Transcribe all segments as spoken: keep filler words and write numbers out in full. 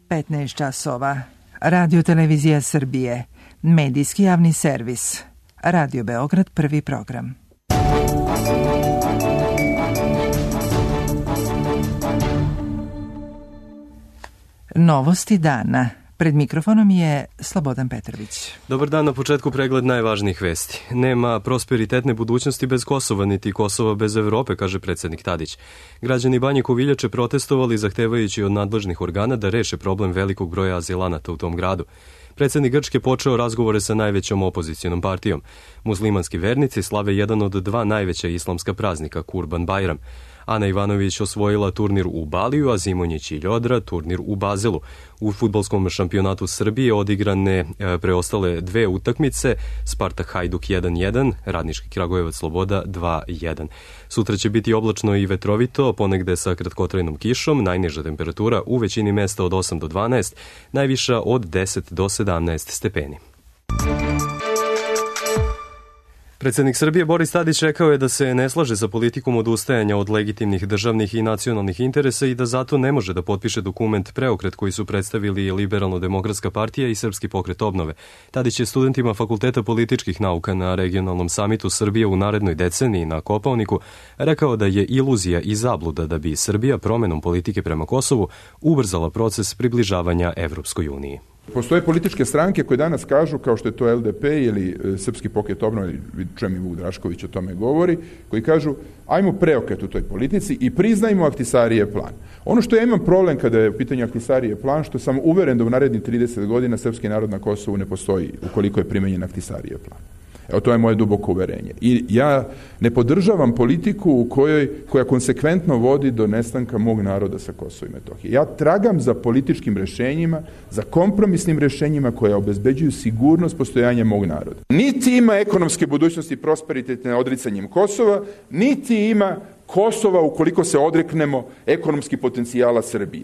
petnaest časova. Radio Televizija Srbije. Medijski javni servis. Radio Beograd, prvi program. Novosti dana. Pred mikrofonom je Slobodan Petrović. Dobar dan, na početku pregled najvažnijih vesti. Nema prosperitetne budućnosti bez Kosova, niti Kosova bez Evrope, kaže predsjednik Tadić. Građani Banje Koviljače protestovali zahtevajući od nadležnih organa da reše problem velikog broja azilanata u tom gradu. Predsjednik Grčke počeo razgovore sa najvećom opozicionom partijom. Muslimanski vernici slave jedan od dva najveća islamska praznika, Kurban Bajram. Ana Ivanović osvojila turnir u Baliju, a Zimonjić i Ljodra turnir u Bazelu. U fudbalskom šampionatu Srbije odigrane preostale dve utakmice, Spartak Hajduk jedan jedan, Radnički Kragujevac Sloboda dva jedan. Sutra će biti oblačno i vetrovito, ponegde sa kratkotrajnom kišom, najniža temperatura u većini mesta od osam do dvanaest, najviša od deset do sedamnaest stepeni. Predsjednik Srbije Boris Tadić rekao je da se ne slaže sa politikom odustajanja od legitimnih državnih i nacionalnih interesa i da zato ne može da potpiše dokument preokret koji su predstavili Liberalno-demokratska partija i Srpski pokret obnove. Tadić je studentima Fakulteta političkih nauka na regionalnom samitu Srbije u narednoj deceniji na Kopaoniku rekao da je iluzija i zabluda da bi Srbija promenom politike prema Kosovu ubrzala proces približavanja Evropskoj uniji. Postoje političke stranke koje danas kažu, kao što je to L D P ili Srpski pokret obnove, čujem i Vuk Drašković o tome govori, koji kažu ajmo preokret u toj politici i priznajmo Ahtisarijev plan. Ono što ja imam problem kada je u pitanju Ahtisarijev plan, što sam uveren da u narednih trideset godina srpski narod na Kosovu ne postoji ukoliko je primenjen Ahtisarijev plan. Evo, to je moje duboko uverenje. I ja ne podržavam politiku u kojoj, koja konsekventno vodi do nestanka mog naroda sa Kosova i Metohije. Ja tragam za političkim rešenjima, za kompromisnim rešenjima koja obezbeđuju sigurnost postojanja mog naroda. Niti ima ekonomske budućnosti i prosperitetne odricanjem Kosova, niti ima Kosova ukoliko se odreknemo ekonomskih potencijala Srbije.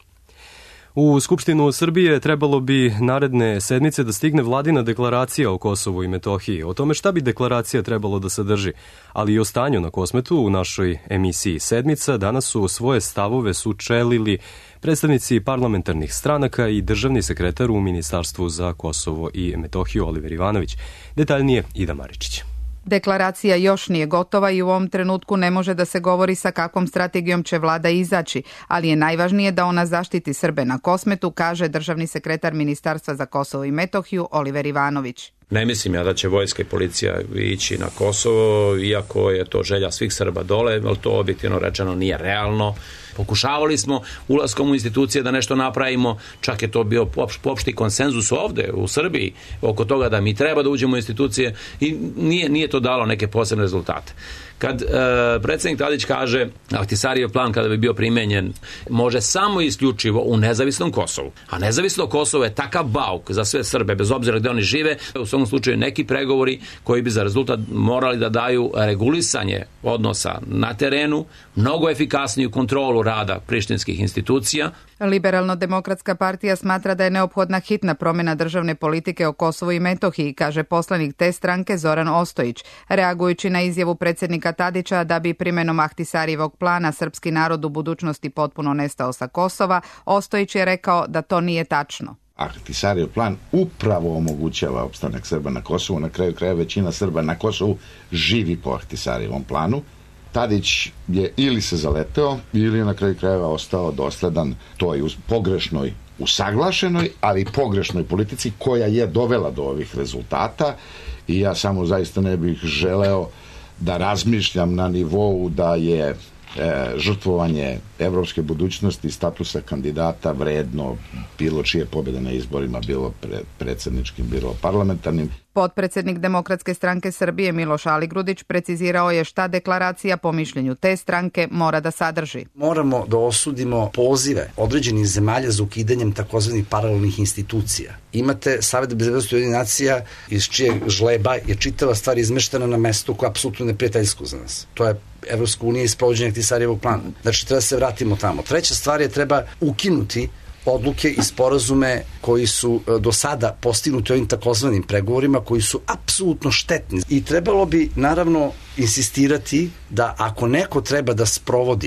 U Skupštinu Srbije trebalo bi naredne sedmice da stigne vladina deklaracija o Kosovu i Metohiji. O tome šta bi deklaracija trebalo da sadrži, ali i o stanju na Kosmetu u našoj emisiji Sedmica danas su svoje stavove sučelili predstavnici parlamentarnih stranaka i državni sekretar u Ministarstvu za Kosovo i Metohiju Oliver Ivanović. Detaljnije Ida Maričić. Deklaracija još nije gotova i u ovom trenutku ne može da se govori sa kakvom strategijom će vlada izaći, ali je najvažnije da ona zaštiti Srbe na Kosmetu, kaže državni sekretar Ministarstva za Kosovo i Metohiju Oliver Ivanović. Ne mislim ja da će vojska i policija ići na Kosovo, iako je to želja svih Srba dole, ali to objektivno rečeno nije realno. Pokušavali smo ulaskom u institucije da nešto napravimo, čak je to bio opšti konsenzus ovde u Srbiji oko toga da mi treba da uđemo u institucije i nije, nije to dalo neke posebne rezultate. Kad e, predsjednik Tadić kaže Ahtisarijev plan kada bi bio primenjen može samo isključivo u nezavisnom Kosovu, a nezavisno Kosovo je takav bauk za sve Srbe bez obzira gde oni žive, u svom slučaju neki pregovori koji bi za rezultat morali da daju regulisanje odnosa na terenu, mnogo efikasniju kontrolu rada prištinskih institucija. Liberalno-demokratska partija smatra da je neophodna hitna promjena državne politike o Kosovu i Metohiji, kaže poslanik te stranke Zoran Ostojić, reagujući na izjavu predsjednika Tadića da bi primenom Ahtisarijevog plana srpski narod u budućnosti potpuno nestao sa Kosova. Ostojić je rekao da to nije tačno. Ahtisarijev plan upravo omogućava opstanak Srba na Kosovu. Na kraju kraja većina Srba na Kosovu živi po Ahtisarijevom planu. Tadić je ili se zaleteo ili je na kraju krajeva ostao dosledan toj pogrešnoj, usaglašenoj, ali pogrešnoj politici koja je dovela do ovih rezultata i ja samo zaista ne bih želeo da razmišljam na nivou da je e, žrtvovanje evropske budućnosti statusa kandidata vredno bilo čije pobjede na izborima, bilo pre, predsjedničkim, bilo parlamentarnim. Potpredsjednik Demokratske stranke Srbije Miloš Aligrudić precizirao je šta deklaracija po mišljenju te stranke mora da sadrži. Moramo da osudimo pozive određenih zemalja za ukidanjem takozvanih paralelnih institucija. Imate Savet bezbednosti Ujedinjenih nacija iz čijeg žleba je čitava stvar izmeštena na mestu koje je apsolutno neprijateljsko za nas. To je Evropska unija i sprovođenje Ahtisarijevog plana. Znači treba se vratimo tamo. Treća stvar je treba ukinuti odluke i sporazume koji su do sada postignuti ovim takozvanim pregovorima, koji su apsolutno štetni. I trebalo bi naravno insistirati da ako neko treba da sprovodi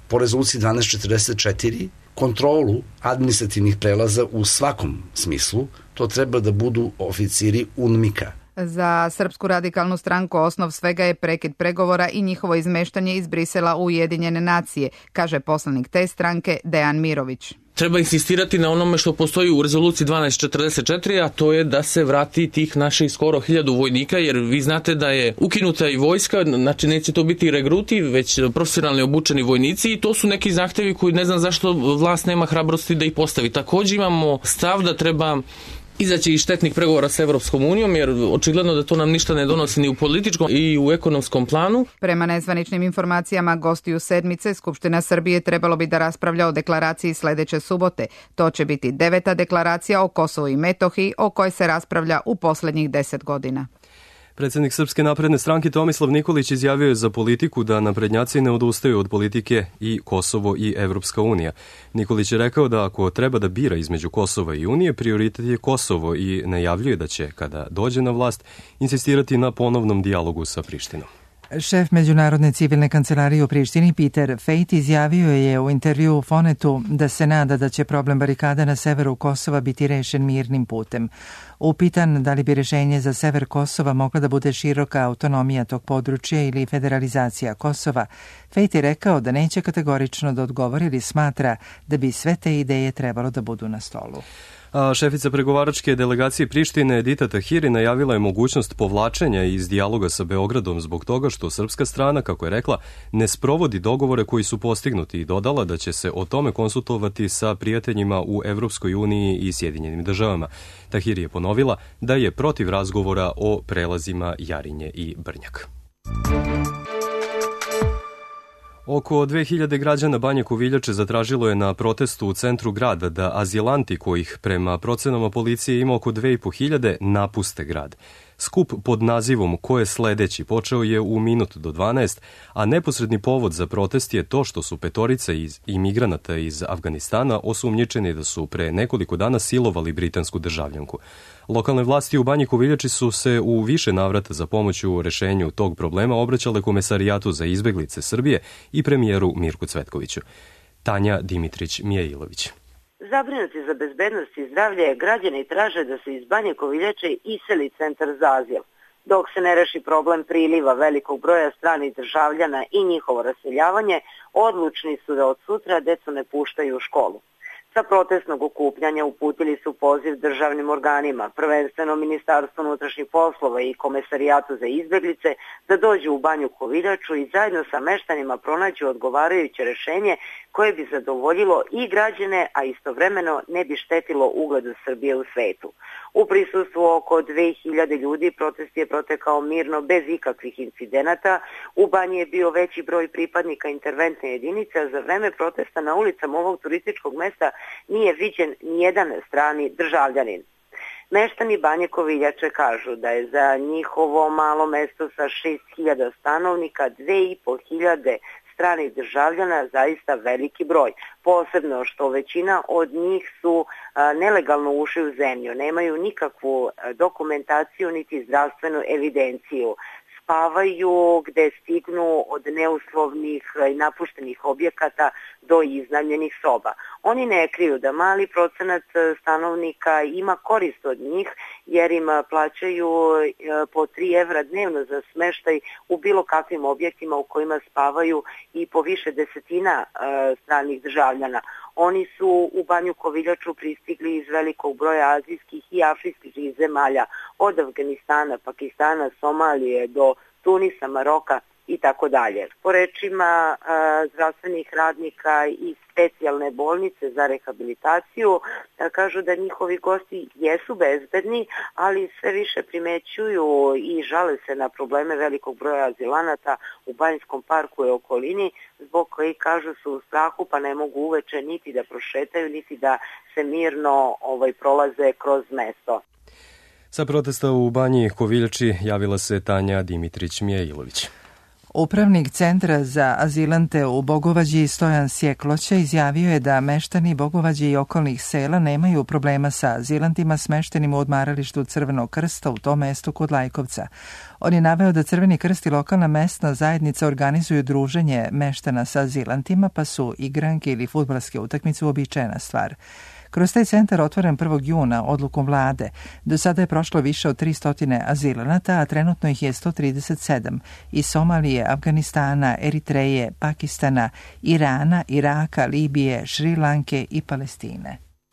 po rezoluciji dvanaest četrdeset četiri kontrolu administrativnih prelaza u svakom smislu, to treba da budu oficiri U N M I K-a. Za Srpsku radikalnu stranku osnov svega je prekid pregovora i njihovo izmeštanje iz Brisela u Ujedinjene nacije, kaže poslanik te stranke Dejan Mirović. Treba insistirati na onome što postoji u rezoluciji dvanaest četrdeset četiri, a to je da se vrati tih naših skoro hiljadu vojnika, jer vi znate da je ukinuta i vojska, znači neće to biti regruti, već profesionalni obučeni vojnici i to su neki zahtevi koji ne znam zašto vlast nema hrabrosti da ih postavi. Također imamo stav da treba izaći iz štetnih pregovora sa Evropskom unijom, jer očigledno da to nam ništa ne donosi ni u političkom i u ekonomskom planu. Prema nezvaničnim informacijama gostiju sedmice, Skupština Srbije trebalo bi da raspravlja o deklaraciji sledeće subote. To će biti deveta deklaracija o Kosovu i Metohiji, o kojoj se raspravlja u poslednjih deset godina. Predsjednik Srpske napredne stranke Tomislav Nikolić izjavio je za Politiku da naprednjaci ne odustaju od politike i Kosovo i Evropska unija. Nikolić je rekao da ako treba da bira između Kosova i Unije, prioritet je Kosovo i najavljuje da će, kada dođe na vlast, insistirati na ponovnom dijalogu sa Prištinom. Šef Međunarodne civilne kancelarije u Prištini Peter Fejt izjavio je u intervju u Fonetu da se nada da će problem barikada na severu Kosova biti rešen mirnim putem. Upitan da li bi rešenje za sever Kosova mogla da bude široka autonomija tog područja ili federalizacija Kosova, Fejt je rekao da neće kategorično da odgovori ili smatra da bi sve te ideje trebalo da budu na stolu. A šefica pregovaračke delegacije Prištine Edita Tahiri najavila je mogućnost povlačenja iz dijaloga sa Beogradom zbog toga što srpska strana, kako je rekla, ne sprovodi dogovore koji su postignuti i dodala da će se o tome konsultovati sa prijateljima u Evropskoj uniji i Sjedinjenim državama. Tahiri je ponovila da je protiv razgovora o prelazima Jarinje i Brnjak. Oko dve hiljade građana Banje Koviljače zatražilo je na protestu u centru grada da azilanti, kojih prema procenama policije ima oko dve i po hiljade, napuste grad. Skup pod nazivom Ko je sledeći počeo je u minut do dvanaest, a neposredni povod za protest je to što su petorica iz imigranata iz Afganistana osumnjičeni da su pre nekoliko dana silovali britansku državljanku. Lokalne vlasti u Banji Koviljači su se u više navrata za pomoć u rešenju tog problema obraćale Komesarijatu za izbeglice Srbije i premijeru Mirku Cvetkoviću. Tanja Dimitrić-Mijailović. Zabrinuti za bezbednost i zdravlje građani traže da se iz Banje Koviljače iseli centar za azil. Dok se ne reši problem priliva velikog broja stranih državljana i njihovo raseljavanje, odlučni su da od sutra decu ne puštaju u školu. Sa protestnog okupljanja uputili su poziv državnim organima, prvenstveno Ministarstvu unutrašnjih poslova i Komesarijatu za izbeglice, da dođu u Banju Koviljaču i zajedno sa meštanima pronađu odgovarajuće rešenje koje bi zadovoljilo i građane, a istovremeno ne bi štetilo ugledu Srbije u svetu. U prisustvu oko dve hiljade ljudi protest je protekao mirno bez ikakvih incidenata. U Banji je bio veći broj pripadnika interventne jedinice, a za vreme protesta na ulicama ovog turističkog mesta nije viđen nijedan strani državljanin. Meštani Banje Koviljače kažu da je za njihovo malo mesto sa šest hiljada stanovnika dve i po hiljade stranih državljana zaista veliki broj, posebno što većina od njih su a, nelegalno ušli u zemlju, nemaju nikakvu a, dokumentaciju niti zdravstvenu evidenciju. Spavaju gde stignu od neuslovnih i napuštenih objekata do iznajmljenih soba. Oni ne kriju da mali procenat stanovnika ima korist od njih jer im plaćaju po tri evra dnevno za smeštaj u bilo kakvim objektima u kojima spavaju i po više desetina stranih državljana. Oni su u Banju Koviljaču pristigli iz velikog broja azijskih i afričkih zemalja, od Afganistana, Pakistana, Somalije do Tunisa, Maroka i tako dalje. Po rečima a, zdravstvenih radnika iz specijalne bolnice za rehabilitaciju a, kažu da njihovi gosti jesu bezbedni, ali sve više primećuju i žale se na probleme velikog broja azilanata u Banjskom parku i okolini, zbog koji kažu su u strahu pa ne mogu uveče niti da prošetaju, niti da se mirno ovaj, prolaze kroz mesto. Sa protesta u Banji Koviljači javila se Tanja Dimitrić-Mijailović. Upravnik Centra za azilante u Bogovađi Stojan Sjekloća izjavio je da meštani Bogovađe i okolnih sela nemaju problema sa azilantima smeštenim u odmaralištu Crvenog krsta u tom mestu kod Lajkovca. On je naveo da Crveni krst i lokalna mesna zajednica organizuju druženje meštana sa azilantima, pa su igranke ili fudbalske utakmice uobičajena stvar. Kroz taj centar otvoren prvog juna odlukom vlade. Do sada je prošlo više od tristo azilanata, a trenutno ih je sto trideset sedam iz Somalije, Afganistana, Eritreje, Pakistana, Irana, Iraka, Libije, Šri Lanke i Palestine.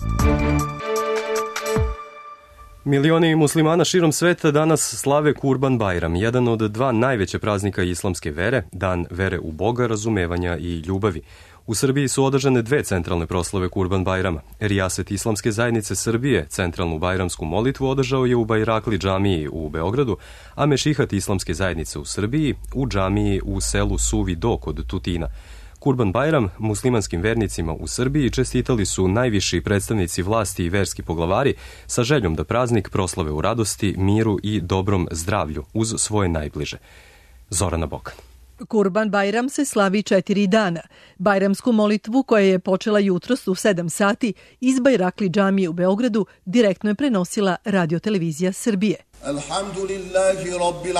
Milioni muslimana širom sveta danas slave Kurban Bajram, jedan od dva najveće praznika islamske vere, dan vere u Boga, razumevanja i ljubavi. U Srbiji su održane dve centralne proslave Kurban Bajrama. Rijaset Islamske zajednice Srbije centralnu bajramsku molitvu održao je u Bajrakli džamiji u Beogradu, a Mešihat Islamske zajednice u Srbiji u džamiji u selu Suvi Do kod Tutina. Kurban Bajram muslimanskim vernicima u Srbiji čestitali su najviši predstavnici vlasti i verski poglavari sa željom da praznik proslave u radosti, miru i dobrom zdravlju uz svoje najbliže. Zorana Bokan. Kurban Bajram se slavi četiri dana. Bajramsku molitvu koja je počela jutros u sedam sati iz Bajrakli džamije u Beogradu direktno je prenosila radiotelevizija Srbije. Alhamdulillahi rabbil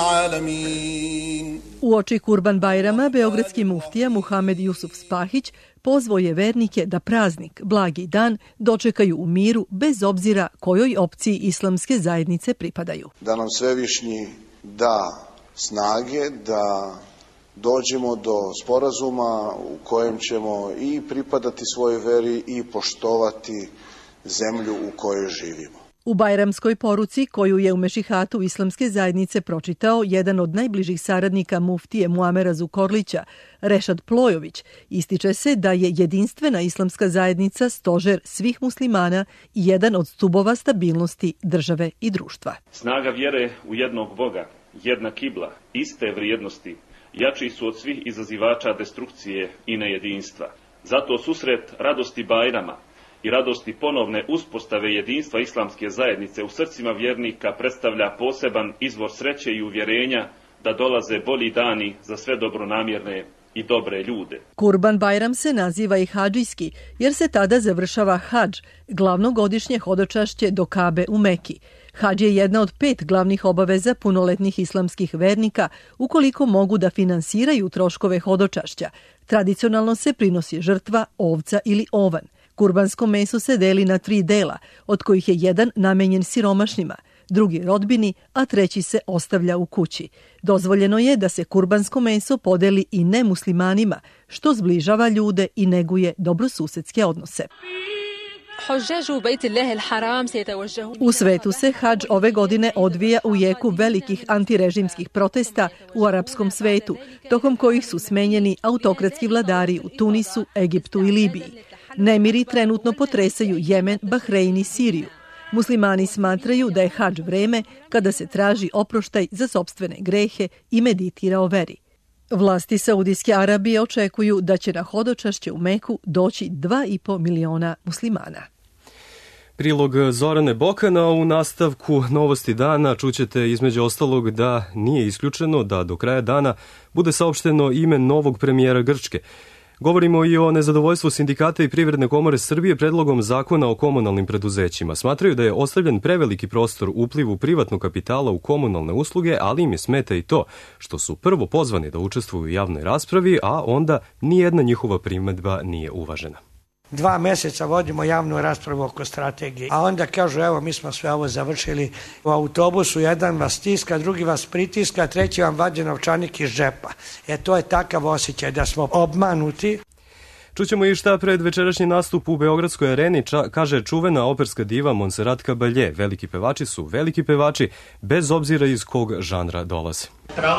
alamin. Uoči Kurban Bajrama beogradski muftija Muhamed Jusuf Spahić pozvao je vernike da praznik, blagi dan, dočekaju u miru bez obzira kojoj opciji islamske zajednice pripadaju. Da nam Svevišnji da snage da dođemo do sporazuma u kojem ćemo i pripadati svojoj veri i poštovati zemlju u kojoj živimo. U bajramskoj poruci koju je u Mešihatu Islamske zajednice pročitao jedan od najbližih saradnika muftije Muamera Zukorlića, Rešad Plojović, ističe se da je jedinstvena islamska zajednica stožer svih muslimana i jedan od stubova stabilnosti države i društva. Snaga vjere u jednog Boga, jedna kibla, iste vrijednosti, jači su od svih izazivača destrukcije i nejedinstva. Zato susret radosti Bajrama i radosti ponovne uspostave jedinstva islamske zajednice u srcima vjernika predstavlja poseban izvor sreće i uvjerenja da dolaze bolji dani za sve dobronamjerne i dobre ljude. Kurban Bajram se naziva i hadžijski, jer se tada završava hadž, glavno godišnje hodočašće do Kabe u Meki. Hadž je jedna od pet glavnih obaveza punoletnih islamskih vernika ukoliko mogu da finansiraju troškove hodočašća. Tradicionalno se prinosi žrtva, ovca ili ovan. Kurbansko meso se deli na tri dela, od kojih je jedan namenjen siromašnima, drugi rodbini, a treći se ostavlja u kući. Dozvoljeno je da se kurbansko meso podeli i nemuslimanima, što zbližava ljude i neguje dobrosusedske odnose. U svetu se hadž ove godine odvija u jeku velikih antirežimskih protesta u arapskom svetu, tokom kojih su smenjeni autokratski vladari u Tunisu, Egiptu i Libiji. Nemiri trenutno potresaju Jemen, Bahrein i Siriju. Muslimani smatraju da je hadž vreme kada se traži oproštaj za sopstvene grehe i meditira o veri. Vlasti Saudijske Arabije očekuju da će na hodočašće u Meku doći dva i po miliona muslimana. Prilog Zorane Bokana. U nastavku Novosti dana čućete između ostalog da nije isključeno da do kraja dana bude saopšteno ime novog premijera Grčke. Govorimo i o nezadovoljstvu sindikata i Privredne komore Srbije predlogom zakona o komunalnim preduzećima. Smatraju da je ostavljen preveliki prostor uplivu privatnog kapitala u komunalne usluge, ali im je smeta i to što su prvo pozvani da učestvuju u javnoj raspravi, a onda nijedna njihova primedba nije uvažena. Dva meseca vodimo javnu raspravu oko strategije, a onda kažu evo mi smo sve ovo završili. U autobusu jedan vas stiska, drugi vas pritiska, treći vam vađe novčanik iz džepa. E to je takav osjećaj da smo obmanuti. Čućemo i šta pred večerašnji nastup u Beogradskoj areni ča, kaže čuvena operska diva Montserrat Caballé. Veliki pevači su veliki pevači, bez obzira iz kog žanra dolaze.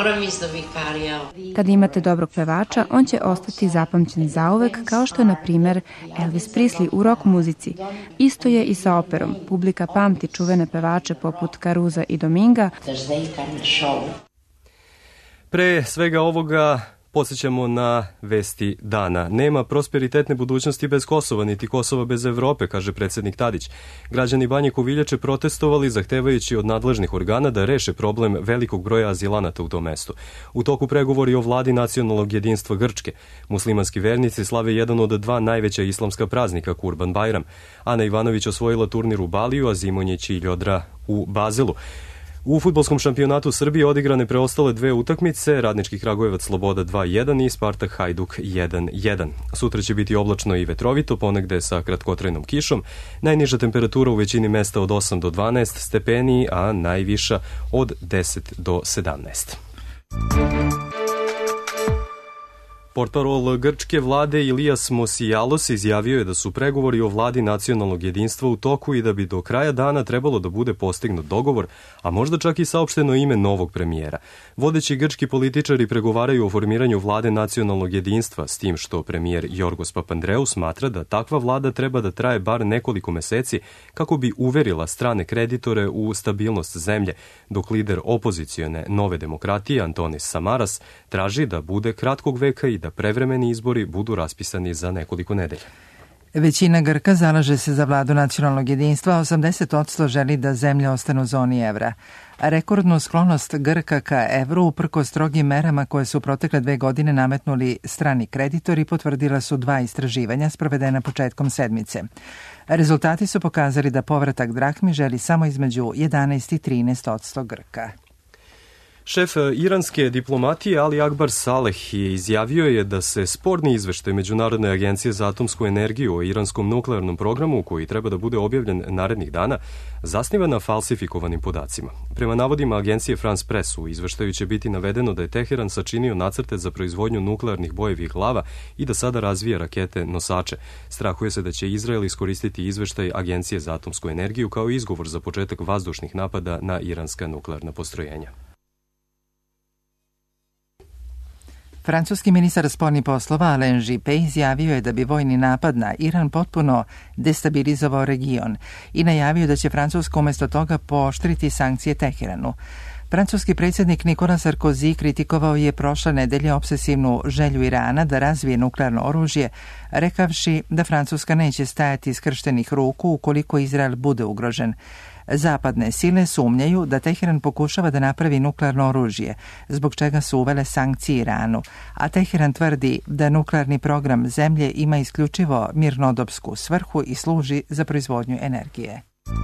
Kad imate dobrog pevača, on će ostati zapamćen zauvek, kao što je, na primer, Elvis Presley u rock muzici. Isto je i sa operom. Publika pamti čuvene pevače poput Caruza i Dominga. Pre svega ovoga Podsjećamo na vesti dana. Nema prosperitetne budućnosti bez Kosova, niti Kosova bez Evrope, kaže predsjednik Tadić. Građani Banje Koviljače protestovali zahtevajući od nadležnih organa da reše problem velikog broja azilanata u tom mestu. U toku pregovori o vladi nacionalnog jedinstva Grčke. Muslimanski vernici slave jedan od dva najveća islamska praznika, Kurban Bajram. Ana Ivanović osvojila turnir u Baliju, a Zimonjić i Ljodra u Bazelu. U fudbalskom šampionatu Srbije odigrane preostale dve utakmice, Radnički Kragujevac Sloboda dva jedan i Spartak Hajduk jedan jedan. Sutra će biti oblačno i vetrovito, ponegde sa kratkotrajnom kišom. Najniža temperatura u većini mesta od osam do dvanaest stepeni, a najviša od deset do sedamnaest. Portparol grčke vlade Ilias Mosijalos izjavio je da su pregovori o vladi nacionalnog jedinstva u toku i da bi do kraja dana trebalo da bude postignut dogovor, a možda čak i saopšteno ime novog premijera. Vodeći grčki političari pregovaraju o formiranju vlade nacionalnog jedinstva, s tim što premijer Jorgos Papandreou smatra da takva vlada treba da traje bar nekoliko meseci kako bi uverila strane kreditore u stabilnost zemlje, dok lider opozicione Nove demokratije Antonis Samaras traži da bude kratkog veka i da prevremeni izbori budu raspisani za nekoliko nedelja. Većina Grka zalaže se za vladu nacionalnog jedinstva, a osamdeset posto želi da zemlja ostane u zoni evra. Rekordnu sklonost Grka ka evru uprko strogim merama koje su protekle dve godine nametnuli strani kreditori potvrdila su dva istraživanja sprovedena početkom sedmice. Rezultati su pokazali da povratak drahmi želi samo između jedanaest i trinaest posto Grka. Šef iranske diplomatije Ali Akbar Saleh je izjavio je da se sporni izveštaj Međunarodne agencije za atomsku energiju o iranskom nuklearnom programu, koji treba da bude objavljen narednih dana, zasniva na falsifikovanim podacima. Prema navodima agencije France Press, u izveštaju će biti navedeno da je Teheran sačinio nacrte za proizvodnju nuklearnih bojevih glava i da sada razvija rakete nosače. Strahuje se da će Izrael iskoristiti izveštaj agencije za atomsku energiju kao izgovor za početak vazdušnih napada na iranska nuklearna postrojenja. Francuski ministar spoljnih poslova Alain Juppé izjavio je da bi vojni napad na Iran potpuno destabilizovao region i najavio da će Francuska umjesto toga pooštriti sankcije Teheranu. Francuski predsjednik Nicolas Sarkozy kritikovao je prošle nedelje obsesivnu želju Irana da razvije nuklearno oružje, rekavši da Francuska neće stajati skrštenih ruku ukoliko Izrael bude ugrožen. Zapadne sile sumnjaju da Teheran pokušava da napravi nuklearno oružje, zbog čega su uvele sankcije Iranu, a Teheran tvrdi da nuklearni program zemlje ima isključivo mirnodopsku svrhu i služi za proizvodnju energije.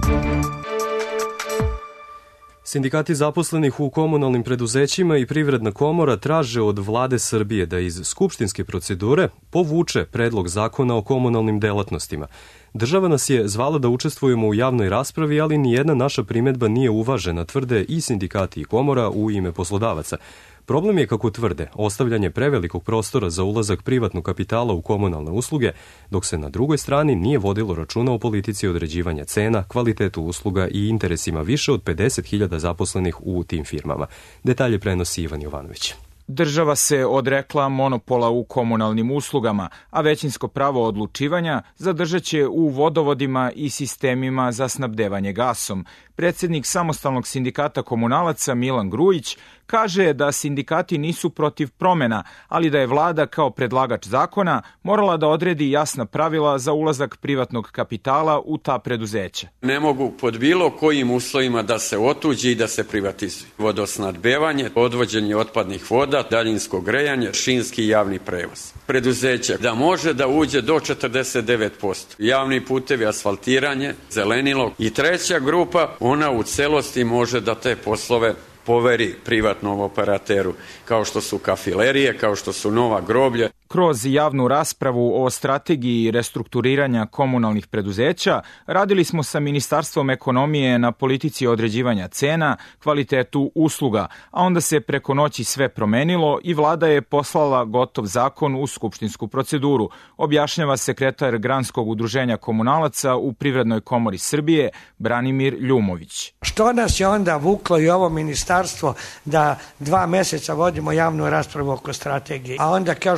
Sindikati zaposlenih u komunalnim preduzećima i Privredna komora traže od vlade Srbije da iz skupštinske procedure povuče predlog zakona o komunalnim delatnostima. Država nas je zvala da učestvujemo u javnoj raspravi, ali nijedna naša primedba nije uvažena, tvrde i sindikati i komora u ime poslodavaca. Problem je, kako tvrde, ostavljanje prevelikog prostora za ulazak privatnog kapitala u komunalne usluge, dok se na drugoj strani nije vodilo računa o politici određivanja cena, kvalitetu usluga i interesima više od pedeset hiljada zaposlenih u tim firmama. Detalje prenosi Ivan Jovanović. Država se odrekla monopola u komunalnim uslugama, a većinsko pravo odlučivanja zadržat će u vodovodima i sistemima za snabdevanje gasom. Predsjednik samostalnog sindikata komunalaca Milan Grujić kaže da sindikati nisu protiv promjena, ali da je vlada kao predlagač zakona morala da odredi jasna pravila za ulazak privatnog kapitala u ta preduzeća. Ne mogu pod bilo kojim uslovima da se otuđi i da se privatizuje. Vodosnadbevanje, odvođenje otpadnih voda, daljinsko grejanje, šinski i javni prevoz. Preduzeće da može da uđe do četrdeset devet posto. Javni putevi, asfaltiranje, zelenilo. I treća grupa, ona u celosti može da te poslove poveri privatnom operateru, kao što su kafilerije, kao što su nova groblje. Kroz javnu raspravu o strategiji restrukturiranja komunalnih preduzeća radili smo sa Ministarstvom ekonomije na politici određivanja cena, kvalitetu usluga, a onda se preko noći sve promenilo i vlada je poslala gotov zakon u skupštinsku proceduru, objašnjava sekretar Granskog udruženja komunalaca u Privrednoj komori Srbije Branimir Ljumović. Što nas je onda vuklo i ovo ministarstvo da dva meseca vodimo javnu raspravu oko strategije, a onda kažu evo mi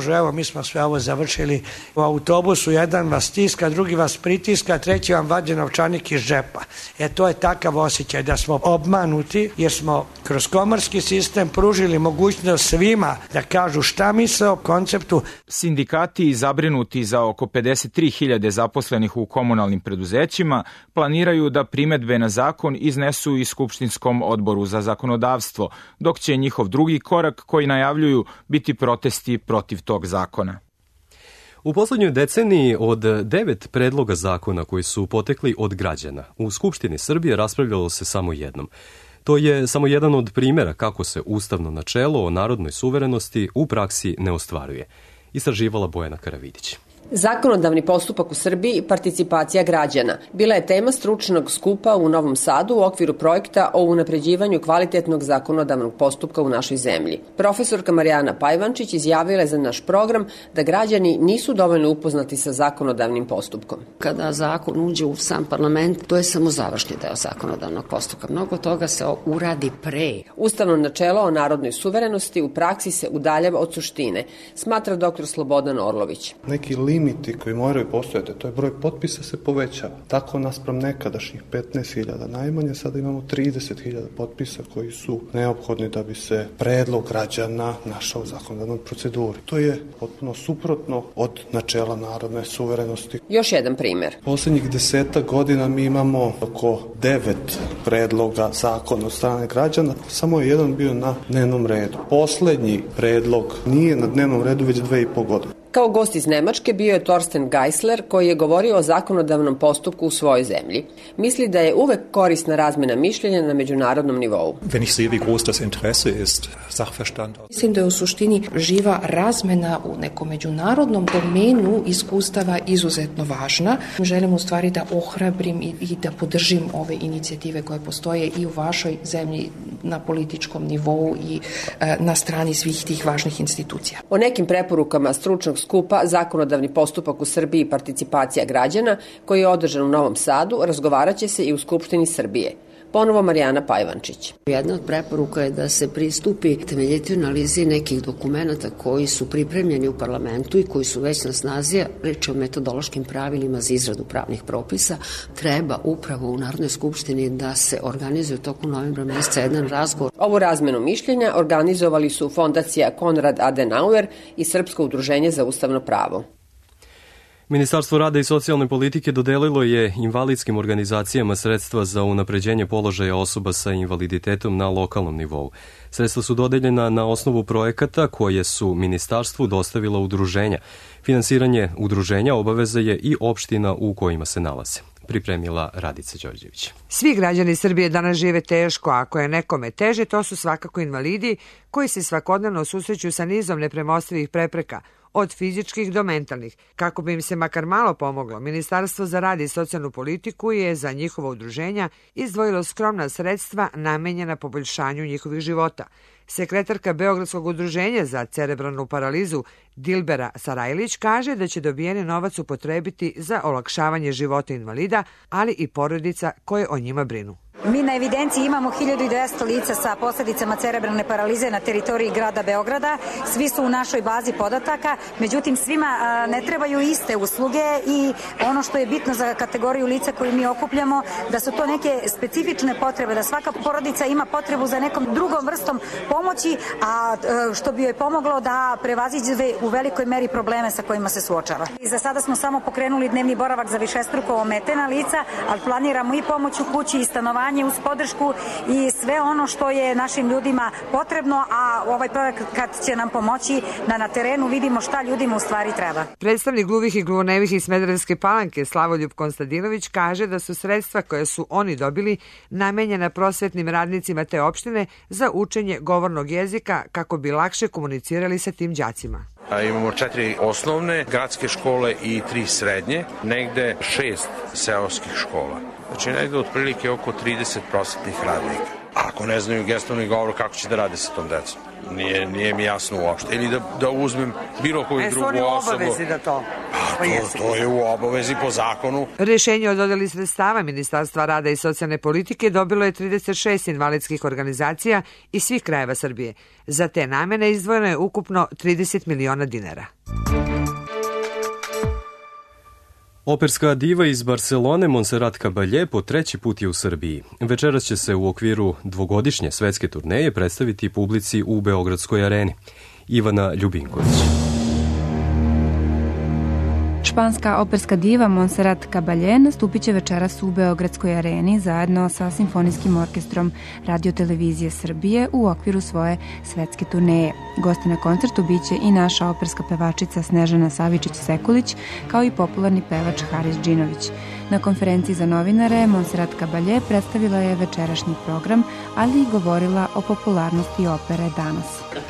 smo sve ovo završili. U autobusu jedan vas stiska, drugi vas pritiska, treći vam vadi novčanik iz džepa. E to je takav osjećaj da smo obmanuti jer smo kroz komorski sistem pružili mogućnost svima da kažu šta misle o konceptu. Sindikati zabrinuti za oko pedeset tri hiljade zaposlenih u komunalnim preduzećima planiraju da primedbe na zakon iznesu i Skupštinskom odboru za zakonodavstvo, dok će njihov drugi korak koji najavljuju biti protesti protiv tog zakona. U poslednjoj deceniji od devet predloga zakona koji su potekli od građana, u Skupštini Srbije raspravljalo se samo jednom. To je samo jedan od primjera kako se ustavno načelo o narodnoj suverenosti u praksi ne ostvaruje. Istraživala Bojana Karavidić. Zakonodavni postupak u Srbiji i participacija građana bila je tema stručnog skupa u Novom Sadu u okviru projekta o unapređivanju kvalitetnog zakonodavnog postupka u našoj zemlji. Profesorka Marijana Pajvančić izjavila je za naš program da građani nisu dovoljno upoznati sa zakonodavnim postupkom. Kada zakon uđe u sam parlament, to je samo završni deo zakonodavnog postupka. Mnogo toga se uradi pre. Ustavno načelo o narodnoj suverenosti u praksi se udaljava od suštine, smatra doktor Slobodan Orlović. Neki limiti koji moraju postojati, to je broj potpisa se povećava. Tako naspram nekadašnjih petnaest hiljada najmanje, sada imamo trideset hiljada potpisa koji su neophodni da bi se predlog građana našao u zakonodavnoj proceduri. To je potpuno suprotno od načela narodne suverenosti. Još jedan primjer. Poslednjih deseta godina mi imamo oko devet predloga zakona od strane građana, samo je jedan bio na dnevnom redu. Poslednji predlog nije na dnevnom redu već dve i po godine. Kao gost iz Nemačke bio je Torsten Geisler koji je govorio o zakonodavnom postupku u svojoj zemlji. Misli da je uvek korisna razmena mišljenja na međunarodnom nivou. Mislim da je u suštini živa razmena u nekom međunarodnom domenu iskustava izuzetno važna. Želim u stvari da ohrabrim i, i da podržim ove inicijative koje postoje i u vašoj zemlji na političkom nivou i e, na strani svih tih važnih institucija. O nekim preporukama stručnog skupa Zakonodavni postupak u Srbiji i participacija građana, koji je održan u Novom Sadu, razgovaraće se i u Skupštini Srbije. Ponovo Marijana Pajvančić. Jedna od preporuka je da se pristupi temeljitoj analizi nekih dokumenata koji su pripremljeni u parlamentu i koji su već na snazi, reč o metodološkim pravilima za izradu pravnih propisa. Treba upravo u Narodnoj skupštini da se organizuje toku novembra meseca jedan razgovor. Ovu razmenu mišljenja organizovali su Fondacija Konrad Adenauer i Srpsko udruženje za ustavno pravo. Ministarstvo rada i socijalne politike dodelilo je invalidskim organizacijama sredstva za unapređenje položaja osoba sa invaliditetom na lokalnom nivou. Sredstva su dodeljena na osnovu projekata koje su ministarstvu dostavila udruženja. Finansiranje udruženja obaveza je i opština u kojima se nalaze. Pripremila Radica Đorđević. Svi građani Srbije danas žive teško, a ako je nekome teže, to su svakako invalidi koji se svakodnevno susreću sa nizom nepremostivih prepreka, od fizičkih do mentalnih. Kako bi im se makar malo pomoglo, Ministarstvo za rad i socijalnu politiku je za njihovo udruženja izdvojilo skromna sredstva namenjena poboljšanju njihovih života. Sekretarka Beogradskog udruženja za cerebralnu paralizu Dilbera Sarajlić kaže da će dobijeni novac upotrebiti za olakšavanje života invalida, ali i porodica koje o njima brinu. Mi na evidenciji imamo hiljadu dvesta lica sa posljedicama cerebralne paralize na teritoriji grada Beograda. Svi su u našoj bazi podataka, međutim svima ne trebaju iste usluge i ono što je bitno za kategoriju lica koju mi okupljamo, da su to neke specifične potrebe, da svaka porodica ima potrebu za nekom drugom vrstom pomoći, a što bi joj pomoglo da prevaziđe u velikoj meri probleme sa kojima se suočava. I za sada smo samo pokrenuli dnevni boravak za višestruko ometena lica, ali planiramo i pomoć u kući i stanovanje uz podršku i sve ono što je našim ljudima potrebno, a ovaj projekat će nam pomoći da na terenu vidimo šta ljudima u stvari treba. Predstavnik gluvih i gluvonevih iz Smederevske Palanke Slavoljub Konstantinović kaže da su sredstva koje su oni dobili namenjena prosvetnim radnicima te opštine za učenje govornog jezika kako bi lakše komunicirali sa tim đacima. Imamo četiri osnovne gradske škole i tri srednje, negde šest seoskih škola. Znači negde otprilike oko trideset prosvetnih radnika. A ako ne znaju gestovni govor, kako će da rade sa tom decom? Nije, nije mi jasno uopšte. Ili da, da uzmem bilo koju e, drugu osobu. E, su oni obavezni da to? Pa to, to je u obavezi po zakonu. Rešenje o dodeli sredstava Ministarstva rada i socijalne politike dobilo je trideset šest invalidskih organizacija iz svih krajeva Srbije. Za te namene izdvojeno je ukupno trideset miliona dinara. Operska diva iz Barcelone Montserrat Caballé po treći put je u Srbiji. Večeras će se u okviru dvogodišnje svetske turneje predstaviti publici u Beogradskoj areni. Ivana Ljubinković. Španska operska diva Montserrat Caballé nastupit će večeras u Beogradskoj areni zajedno sa Simfonijskim orkestrom Radio-televizije Srbije u okviru svoje svetske turneje. Gosti na koncertu biće i naša operska pevačica Snežana Savičić-Sekulić, kao i popularni pevač Haris Džinović. Na konferenciji za novinare Montserrat Caballé predstavila je večerašnji program, ali i govorila o popularnosti opere danas.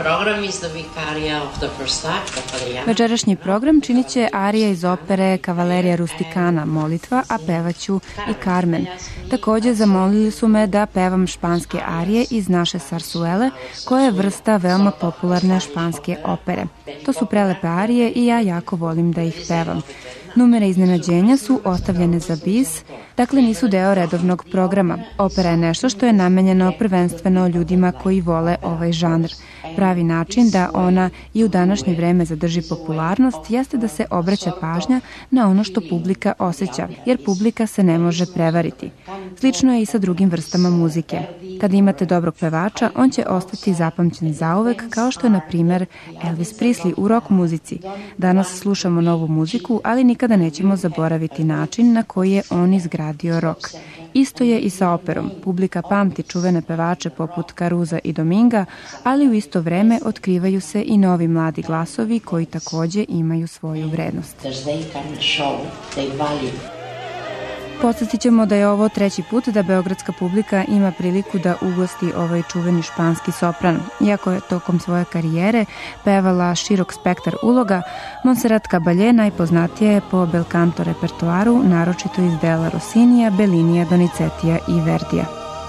Večerašnji program činit će arija iz opere Kavalerija Rustikana, Molitva, a pevaću i Carmen. Takođe zamolili su me da pevam španske arije iz naše sarsuele, koja je vrsta veoma popularne španske opere. To su prelepe arije i ja jako volim da ih pevam. Numere iznenađenja su ostavljene za bis, dakle nisu deo redovnog programa. Opera je nešto što je namenjeno prvenstveno ljudima koji vole ovaj žanr. Pravi način da ona i u današnje vreme zadrži popularnost jeste da se obraća pažnja na ono što publika osjeća, jer publika se ne može prevariti. Slično je i sa drugim vrstama muzike. Kada imate dobrog pevača, on će ostati zapamćen zauvek, kao što je, na primer, Elvis Presley u rock muzici. Danas slušamo novu muziku, ali nikada nećemo zaboraviti način na koji je on izgradio rock. Isto je i sa operom. Publika pamti čuvene pevače poput Caruza i Dominga, ali u isto vreme otkrivaju se i novi mladi glasovi koji takođe imaju svoju vrednost. Podsjetit ćemo da je ovo treći put da beogradska publika ima priliku da ugosti ovaj čuveni španski sopran. Iako je tokom svoje karijere pevala širok spektar uloga, Montserrat Caballé najpoznatija je po bel canto repertoaru, naročito iz dela Rossinija, Bellinija, Donizetija i Verdija.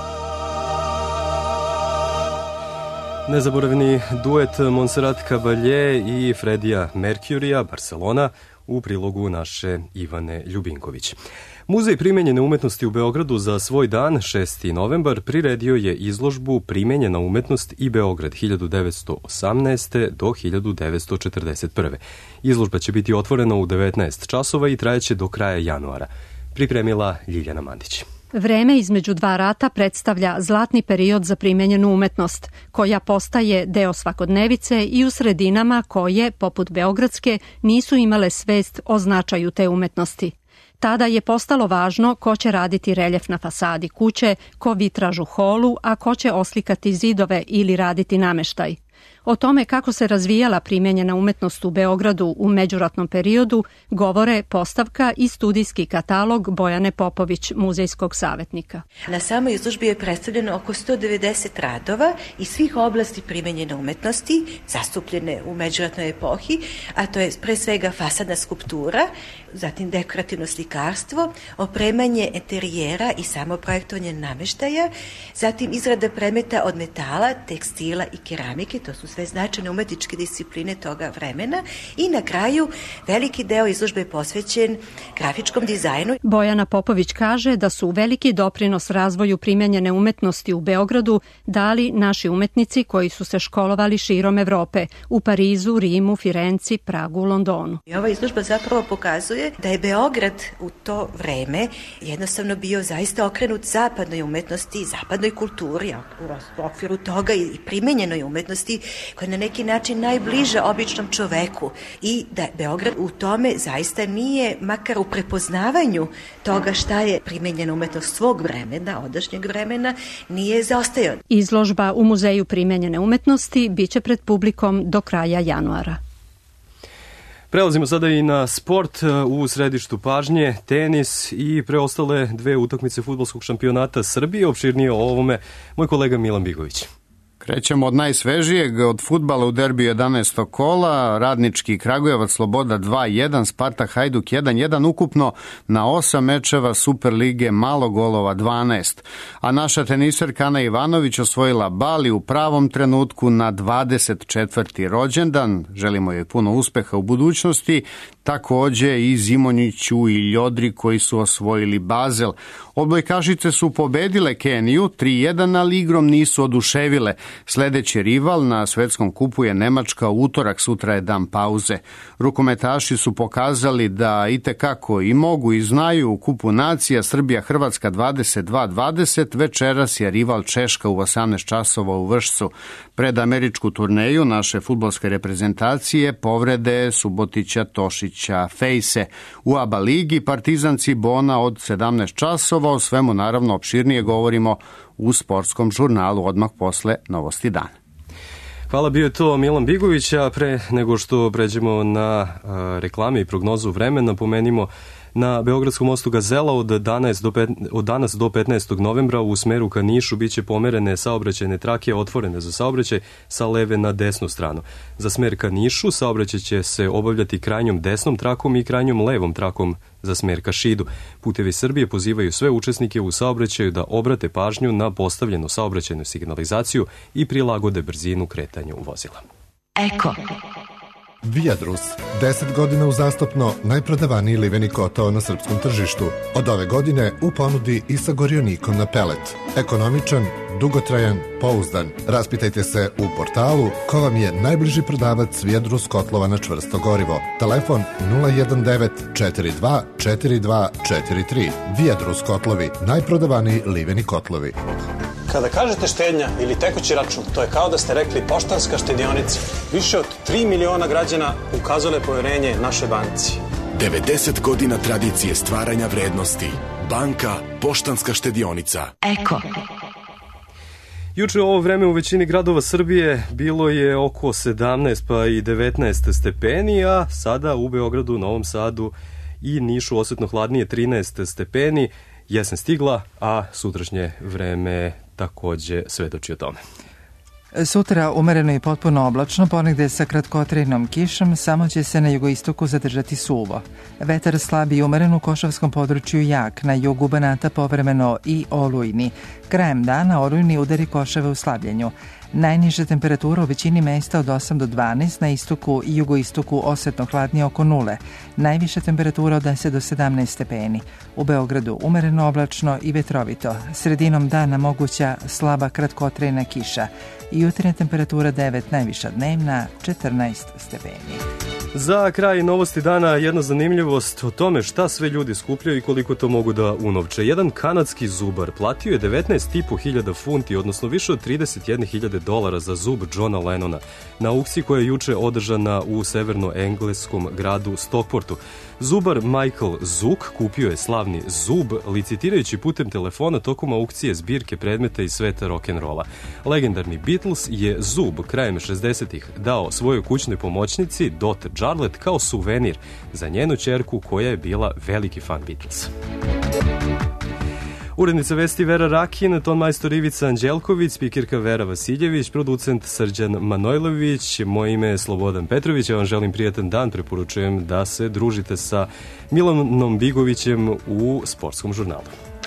Nezaboravni duet Montserrat Caballé i Freddija Mercurya, Barcelona, u prilogu naše Ivane Ljubinković. Muzej primenjene umetnosti u Beogradu za svoj dan, šesti novembar, priredio je izložbu Primenjena umetnost i Beograd hiljadu devetsto osamnaeste. do hiljadu devetsto četrdeset prve. Izložba će biti otvorena u devetnaest časova i trajeće do kraja januara. Pripremila Ljiljana Mandić. Vreme između dva rata predstavlja zlatni period za primenjenu umetnost, koja postaje deo svakodnevice i u sredinama koje, poput Beogradske, nisu imale svest o značaju te umetnosti. Tada je postalo važno ko će raditi reljef na fasadi kuće, ko vitraž u holu, a ko će oslikati zidove ili raditi nameštaj. O tome kako se razvijala primenjena umetnost u Beogradu u međuratnom periodu govore postavka i studijski katalog Bojane Popović, muzejskog savjetnika. Na samoj izložbi je predstavljeno oko sto devedeset radova iz svih oblasti primenjene umetnosti, zastupljene u međuratnoj epohi, a to je pre svega fasadna skulptura, zatim dekorativno slikarstvo, opremanje interijera i samoprojektovanje nameštaja, zatim izrada predmeta od metala, tekstila i keramike, to su sve značajne umetničke discipline toga vremena, i na kraju veliki deo izložbe je posvećen grafičkom dizajnu. Bojana Popović kaže da su veliki doprinos razvoju primenjene umetnosti u Beogradu dali naši umetnici koji su se školovali širom Evrope, u Parizu, Rimu, Firenci, Pragu, Londonu. I ova izložba zapravo pokazuje da je Beograd u to vreme jednostavno bio zaista okrenut zapadnoj umetnosti, zapadnoj kulturi, a u okviru toga i primenjenoj umetnosti koja je na neki način najbliža običnom čoveku, i da Beograd u tome zaista nije, makar u prepoznavanju toga šta je primenjena umetnost svog vremena, odašnjeg vremena, nije zaostajao. Izložba u Muzeju primenjene umetnosti biće pred publikom do kraja januara. Prelazimo sada i na sport. U središtu pažnje tenis i preostale dve utakmice fudbalskog šampionata Srbije. Opširnije o ovome moj kolega Milan Bigović. Krećemo od najsvežijeg, od fudbala u derbiju jedanaestog kola, Radnički Kragujevac Sloboda dva jedan, Spartak Hajduk jedan jedan, ukupno na osam mečeva Superlige malo golova dvanaest. A naša teniserka Ana Ivanović osvojila Bali u pravom trenutku na dvadeset četvrti rođendan. Želimo joj puno uspeha u budućnosti, takođe i Zimonjiću i Ljodri koji su osvojili Bazel. Odbojkašice su pobedile Keniju tri jedan, ali igrom nisu oduševile. Sledeći rival na svetskom kupu je Nemačka, u utorak, sutra je dan pauze. Rukometaši su pokazali da itekako i mogu i znaju u kupu nacija. Srbija Hrvatska dvadeset dva dvadeset, večeras je rival Češka u osamnaest časova u Vršcu. Pred američku turneju naše fudbalske reprezentacije povrede Subotića, Tošića, Fejse. U ABA ligi Partizan Cibona od sedamnaest časova, o svemu naravno opširnije govorimo u sportskom žurnalu odmah posle Novosti dana. Hvala, bio je to Milan Bigović, a pre nego što pređemo na a, reklame i prognozu vremena, pomenimo na Beogradskom mostu Gazela od danas do, pet, od danas do petnaestog novembra u smeru ka Nišu biće pomerene saobraćajne trake otvorene za saobraćaj sa leve na desnu stranu. Za smer ka Nišu saobraćaj će se obavljati krajnjom desnom trakom i krajnjom levom trakom za smer ka Šidu. Putevi Srbije pozivaju sve učesnike u saobraćaju da obrate pažnju na postavljenu saobraćajnu signalizaciju i prilagode brzinu kretanju vozila. Eko. Viadrus, deset godina uzastopno najprodavaniji liveni kotao na srpskom tržištu. Od ove godine u ponudi i sa gorionikom na pelet. Ekonomičan, dugotrajan, pouzdan. Raspitajte se u portalu ko vam je najbliži prodavac Viadrus kotlova na čvrsto gorivo. Telefon nula jedan devet četiri dva četiri dva četiri tri. Viadrus kotlovi, najprodavaniji liveni kotlovi. Kada kažete štednja ili tekući račun, to je kao da ste rekli Poštanska štedionica. Više od tri miliona građana ukazale poverenje našoj banci. devedeset godina tradicije stvaranja vrednosti. Banka Poštanska štedionica. Eko. Juče u ovo vreme u većini gradova Srbije bilo je oko sedamnaest pa i devetnaest stepeni, a sada u Beogradu, Novom Sadu i Nišu osetno hladnije trinaest stepeni. Jesen stigla, a sutrašnje vreme takođe svedoči o tome. Sutra umereno i potpuno oblačno, ponegde sa kratkotrajnom kišom, samo će se na jugoistoku zadržati suvo. Vetar slab i umeren u Košavskom području jak, na jugu Banata povremeno i olujni. Krajem dana olujni udari Košave u slabljenju. Najniža temperatura u većini mesta od osam do dvanaest, na istoku i jugoistoku osetno hladnije oko nule. Najviša temperatura od deset do sedamnaest stepeni. U Beogradu umereno oblačno i vetrovito. Sredinom dana moguća slaba kratkotrajna kiša. Jutarnja temperatura devet, najviša dnevna četrnaest stepeni. Za kraj novosti dana jedna zanimljivost o tome šta sve ljudi skupljaju i koliko to mogu da unovče. Jedan kanadski zubar platio je devetnaest i po hiljada funti, odnosno više od trideset jedne hiljade dolara za zub Johna Lennona na aukciji koja je juče održana u severno-engleskom gradu Stockportu. Zubar Michael Zook kupio je slavni zub licitirajući putem telefona tokom aukcije zbirke predmeta iz sveta rock'n'rolla. Legendarni Beatles je zub krajem šezdesetih dao svojoj kućnoj pomoćnici Dot Jarlett kao suvenir za njenu ćerku koja je bila veliki fan Beatlesa. Urednica vesti Vera Rakin, ton majstor Ivica Anđelković, spikirka Vera Vasiljević, producent Srđan Manojlović, moje ime je Slobodan Petrović, ja vam želim prijatan dan, preporučujem da se družite sa Milanom Bigovićem u Sportskom žurnalu.